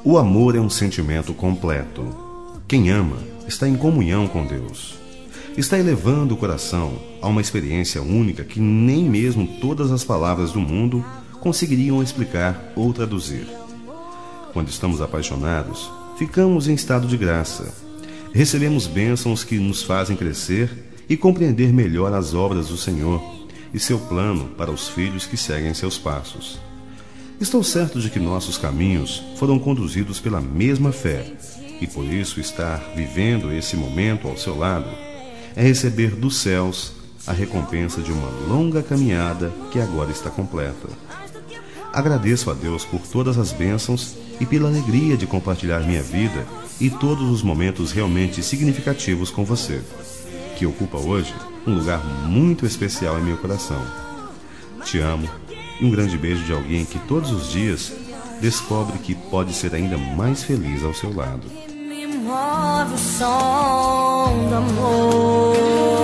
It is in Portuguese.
O amor é um sentimento completo. Quem ama está em comunhão com Deus. Está elevando o coração a uma experiência única que nem mesmo todas as palavras do mundo conseguiriam explicar ou traduzir. Quando estamos apaixonados, ficamos em estado de graça. Recebemos bênçãos que nos fazem crescer e compreender melhor as obras do Senhor e seu plano para os filhos que seguem seus passos. Estou certo de que nossos caminhos foram conduzidos pela mesma fé, e por isso estar vivendo esse momento ao seu lado é receber dos céus a recompensa de uma longa caminhada que agora está completa. Agradeço a Deus por todas as bênçãos e pela alegria de compartilhar minha vida e todos os momentos realmente significativos com você, que ocupa hoje um lugar muito especial em meu coração. Te amo. E um grande beijo de alguém que todos os dias descobre que pode ser ainda mais feliz ao seu lado. Me move o som do amor.